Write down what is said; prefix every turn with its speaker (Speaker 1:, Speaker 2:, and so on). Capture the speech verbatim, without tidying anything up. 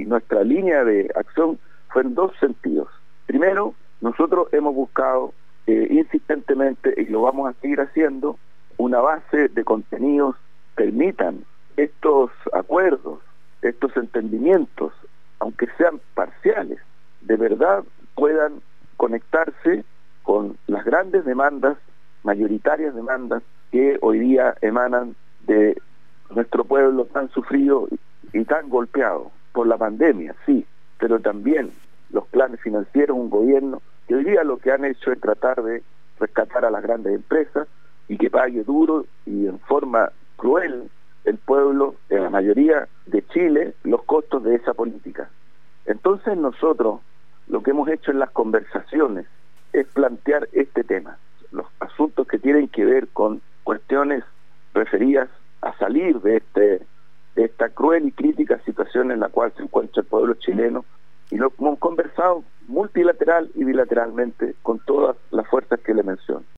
Speaker 1: y nuestra línea de acción fue en dos sentidos. Primero, nosotros hemos buscado eh, insistentemente, y lo vamos a seguir haciendo, una base de contenidos que permitan estos acuerdos, estos entendimientos, aunque sean parciales, de verdad puedan conectarse con las grandes demandas, mayoritarias demandas que hoy día emanan de nuestro pueblo tan sufrido y tan golpeado por la pandemia, sí, pero también los planes financieros, un gobierno que hoy día lo que han hecho es tratar de rescatar a las grandes empresas y que pague duro y en forma cruel el pueblo, en la mayoría de Chile, los costos de esa política. Entonces nosotros lo que hemos hecho en las conversaciones es plantear este tema, los asuntos que tienen que ver con cuestiones referidas a salir de este de esta cruel y crítica situación en la cual se encuentra el pueblo chileno, y lo hemos conversado multilateral y bilateralmente con todas las fuerzas que le menciono.